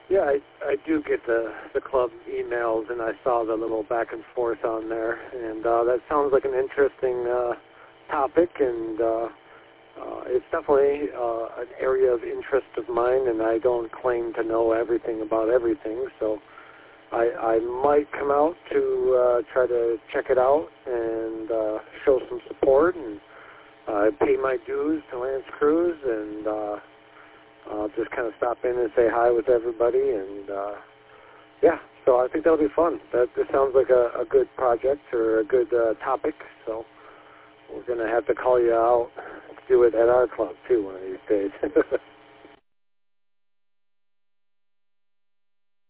Yeah, I do get the club emails, and I saw the little back and forth on there, and that sounds like an interesting topic, and it's definitely an area of interest of mine, and I don't claim to know everything about everything, so I might come out to try to check it out and show some support, and pay my dues to L'Anse Cruise, and just kind of stop in and say hi with everybody, and yeah, so I think that'll be fun. This sounds like a good project or a good topic, so we're going to have to call you out to do it at our club, too, one of these days.